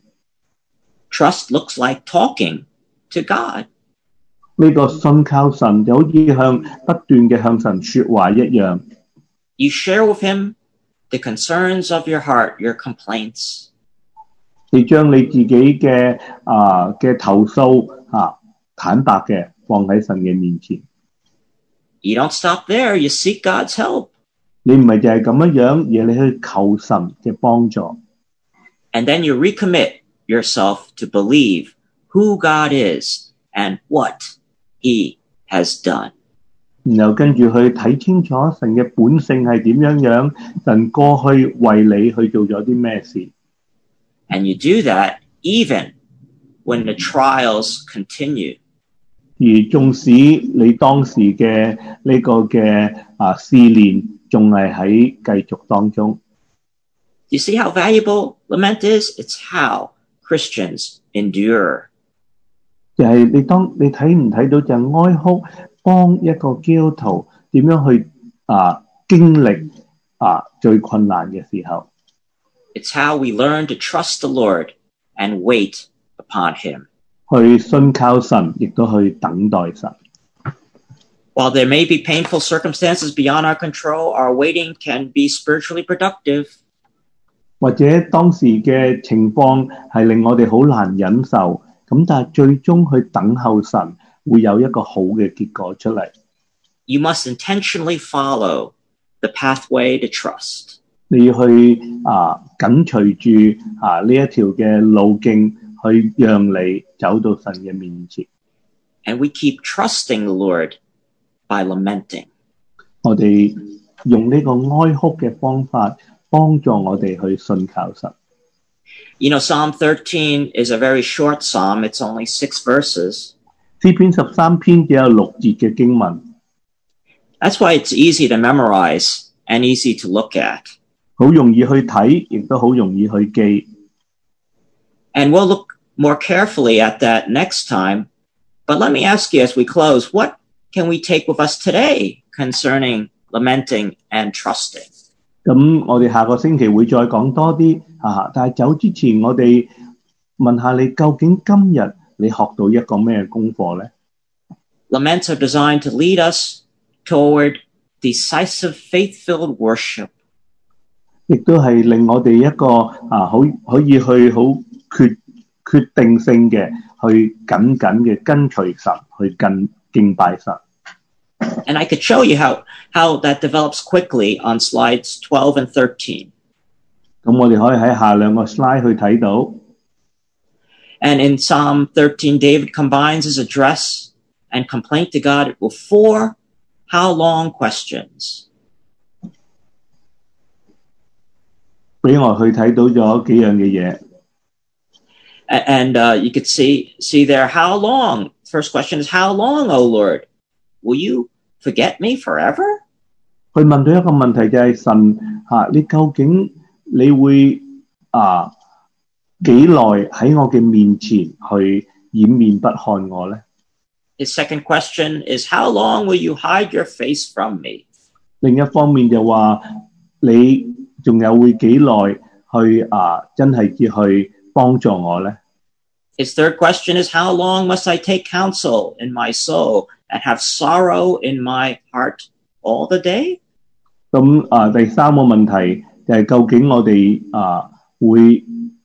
Trust looks like talking to God. 呢個信靠神就好似不斷嘅向神說話一樣。 You share with him the concerns of your heart, your complaints. 你將你自己嘅投訴坦白嘅放喺神嘅面前。 You don't stop there. You seek God's help. 你唔係就係咁樣，而你去求神嘅幫助。 And then you recommit yourself to believe who God is and what he has done. 然後跟住去睇清楚神嘅本性係點樣，神過去為你去做咗啲咩事。 And you do that even when the trials continue. 而縱使你當時嘅呢個嘅試煉仲係喺繼續當中。 You see how valuable lament is? It's how Christians endure. 就係你睇唔睇到就係哀哭幫一個基督徒點樣去經歷最困難嘅時候。 It's how we learn to trust the Lord and wait upon him. 去信靠神，亦都去等待神。 While there may be painful circumstances beyond our control, our waiting can be spiritually productive. 或者當時嘅情況係令我哋好難忍受，咁但係最終去等候神，會有一個好嘅結果出嚟。 You must intentionally follow the pathway to trust. 你要去緊隨住呢一條嘅路徑，去讓你走到神嘅面前。 And we keep trusting the Lord by lamenting. 我哋用呢個哀哭嘅方法，幫助我哋去信靠神。 You know, Psalm 13 is a very short psalm. It's only 6 verses. 詩篇13篇只有6節嘅經文。 That's why it's easy to memorize and easy to look at. 好容易去睇，亦都好容易去記。 And we'll look more carefully at that next time. But let me ask you as we close, what can we take with us today concerning lamenting and trusting? 咁我哋下個星期會再講多啲但係走之前，我哋問下你，究竟今日你學到一個咩功課呢？ Laments are designed to lead us toward decisive faith-filled worship. 亦都係令我哋一個可以去好決定性嘅去緊緊嘅跟隨神，去敬拜神。 And I could show you how that develops quickly on slides 12 and 13. 咁我哋可以喺下兩個 slide 去睇到。 And in Psalm 13, David combines his address and complaint to God with 4 how long questions. 俾我去睇到咗幾樣嘅嘢。 And you could see there how long first question is, how long, O Lord? Will you forget me forever? 佢問到一個問題就係神你究竟你會幾耐喺我嘅面前去掩面不看我呢？ His second question is, how long will you hide your face from me? 另一方面就話你仲有會幾耐去真係至去幫助我呢？ His third question is, how long must I take counsel in my soul and have sorrow in my heart all the day? 咁第三個問題就係究竟我哋會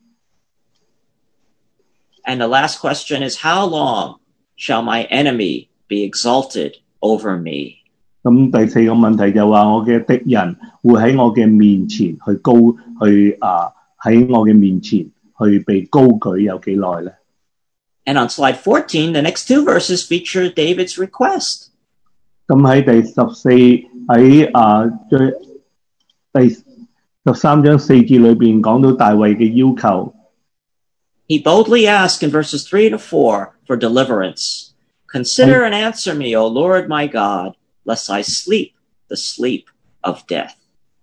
And the last question is, how long shall my enemy be exalted over me? 咁第四個問題就話我嘅敵人會喺我嘅面前去喺我嘅面前去被高舉有幾耐呢？ And on slide 14, the next two verses feature David's request. 咁喺第14喺第13章4節裏邊講到大衛嘅要求。 He boldly asked in verses 3 to 4 for deliverance. Consider and answer me, O Lord my God, lest I sleep the sleep of death.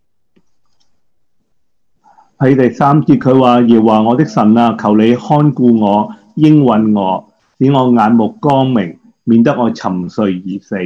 喺第3節佢話耶和華我的神啊，求你看顧我，應允我，使我眼目光明，免得我沉睡而死。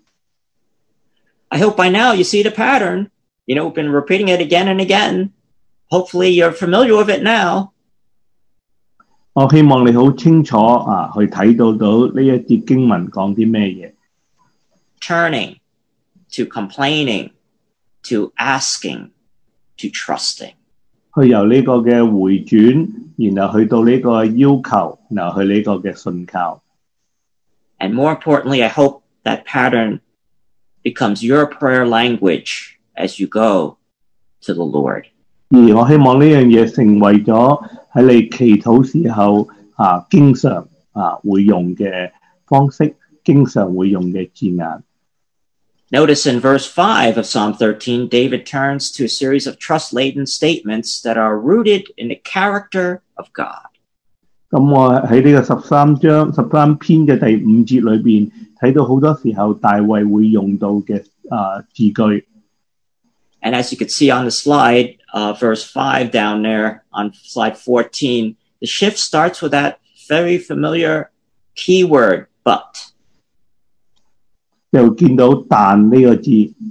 I hope by now you see the pattern. You know, we've been repeating it again and again. Hopefully you're familiar with it now. 我希望你好清楚去睇到呢一節經文講啲咩嘢。 Turning, to complaining, to asking, to trusting. 去由呢個嘅回轉，然後去到呢個要求，然後去呢個嘅信靠。 And more importantly, I hope that pattern becomes your prayer language as you go to the Lord. 而我希望呢樣嘢成為咗喺你祈禱時候經常會用嘅方式，經常會用嘅字眼。 Notice in verse 5 of Psalm 13, David turns to a series of trust-laden statements that are rooted in the character of God. 咁我喺呢個13篇嘅第5節裏邊睇到好多時候大衛會用到嘅字句。 And as you can see on the slide, verse 5 down there on slide 14, the shift starts with that very familiar keyword, but. 又見到但呢個字。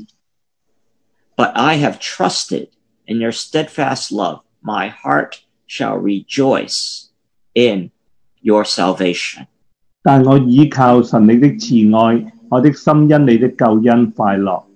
But I have trusted in your steadfast love. My heart shall rejoice in your salvation. 但我倚靠神你的慈愛，我的心因你的救恩快樂。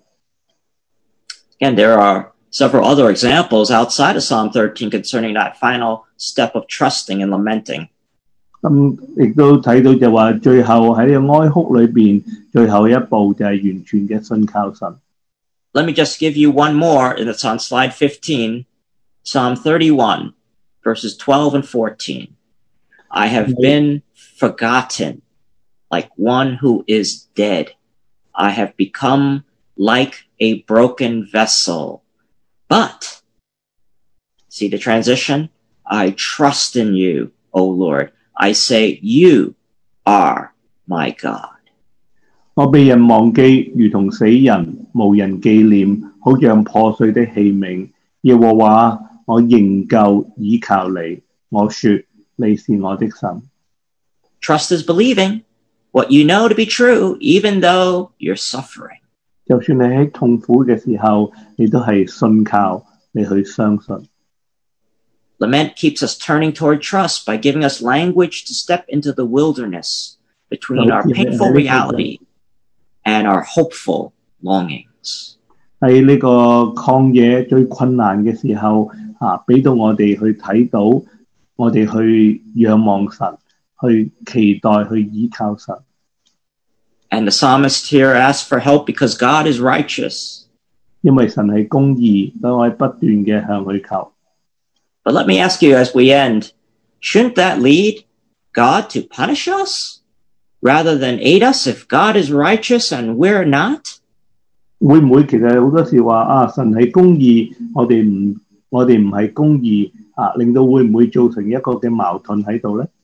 And there are several other examples outside of Psalm 13 concerning that final step of trusting and lamenting. 亦都睇到就話最後喺呢個哀哭裏邊，最後一步就係完全嘅信靠神。 Let me just give you one more, and it's on slide 15, Psalm 31, verses 12 and 14. I have been forgotten like one who is dead. I have become like a broken vessel. But, see the transition? I trust in you, O Lord. I say, you are my God. 我被人忘記，如同死人，無人紀念，好像破碎的器皿。耶和華，我仍舊倚靠你。我說，你是我的神。 Trust is believing what you know to be true, even though you're suffering. 就算你喺痛苦嘅時候，你都係信靠，你去相信。 Lament keeps us turning toward trust by giving us language to step into the wilderness between our painful reality and our hopeful longings. 喺呢個曠野最困難嘅時候，俾到我哋去睇到，我哋去仰望神，去期待，去依靠神。 And the psalmist here asks for help because God is righteous. 因為神係公義，所以我哋不斷嘅向佢求。 But let me ask you as we end, shouldn't that lead God to punish us rather than aid us if God is righteous and we're not? 會唔會其實好多時話神係公義，我哋唔係公義令到會唔會造成一個嘅矛盾喺度咧？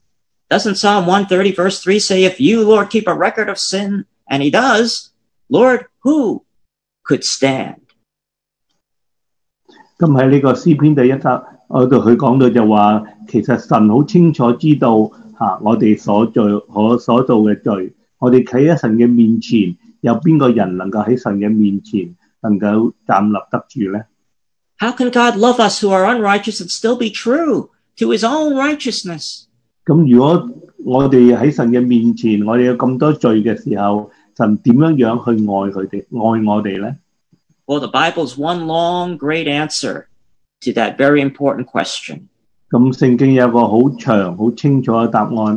Doesn't Psalm 130 verse 3 say, if you, Lord, keep a record of sin, and he does, Lord, who could stand? 咁喺呢個詩篇第一集嗰度，佢講到就話，其實神好清楚知道我哋所做嘅罪，我哋企喺神嘅面前，有邊個人能夠喺神嘅面前能夠站立得住呢？ How can God love us who are unrighteous and still be true to his own righteousness? 咁如果我哋喺神嘅面前，我哋有咁多罪嘅時候，神點樣去愛我哋呢？ Well, the Bible's one long, great answer to that very important question. 咁聖經有個好長、好清楚嘅答案，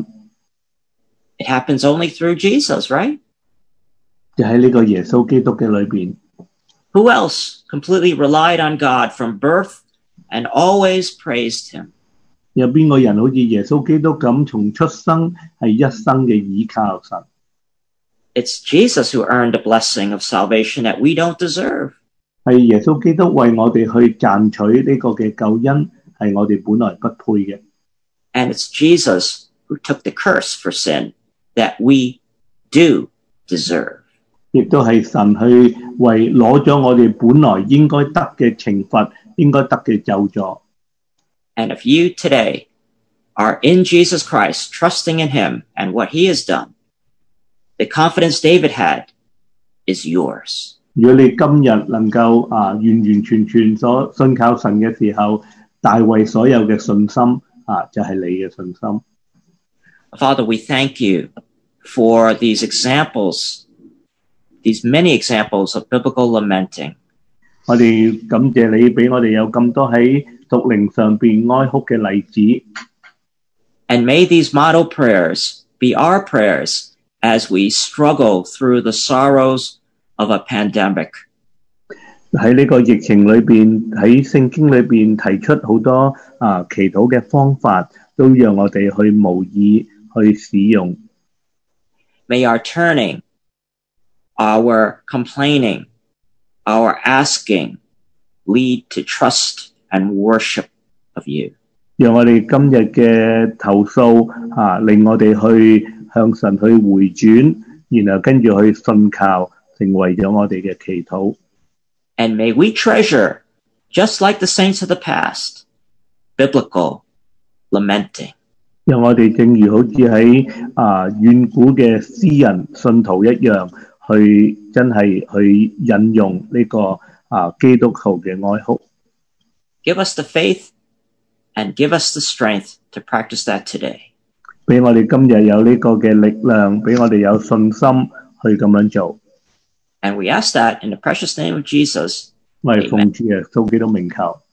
It happens only through Jesus, right? 就喺呢個耶穌基督嘅裏邊。 Who else completely relied on God from birth and always praised him? 有邊個人好似耶穌基督咁，從出生係一生嘅倚靠神？ It's Jesus who earned a blessing of salvation that we don't deserve. 係耶穌基督為我哋去賺取呢個嘅救恩，係我哋本來不配嘅。 And it's Jesus who took the curse for sin that we do deserve. 亦都係神去為攞咗我哋本來應該得嘅懲罰，應該得嘅咒詛。 And if you today are in Jesus Christ, trusting in him and what he has done, the confidence David had is yours. 如果你今日能夠完完全全所信靠神嘅時候，大衛所有嘅信心就係你嘅信心。 Father, we thank you for these examples, these many examples of biblical lamenting. 我哋感謝你俾我哋有咁多喺屬靈上邊哀哭嘅例子。 And may these model prayers be our prayers as we struggle through the sorrows of a pandemic. 喺呢個疫情裏邊，喺聖經裏邊提出好多祈禱嘅方法，都讓我哋去模擬去使用。 May our turning, our complaining, our asking lead to trust and worship of you. 讓我哋今日嘅投訴令我哋去向神去回轉，然後跟住去信靠，成為咗我哋嘅祈禱。 And may we treasure, just like the saints of the past, biblical lamenting. 讓我哋正如好似喺遠古嘅詩人信徒一樣，去真係去引用呢個基督徒嘅哀哭。 Give us the faith and give us the strength to practice that today. 俾我哋今日有呢個嘅力量，俾我哋有信心去咁樣做。 And we ask that in the precious name of Jesus. 我哋奉主耶穌基督名求。